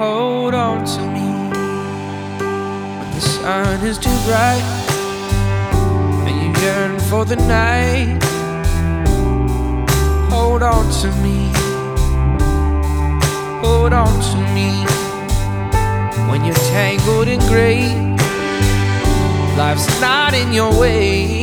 hold on to me when the sun is too bright and you yearn for the night. Hold on to me, hold on to me when you're tangled in gray. Life's not in your way.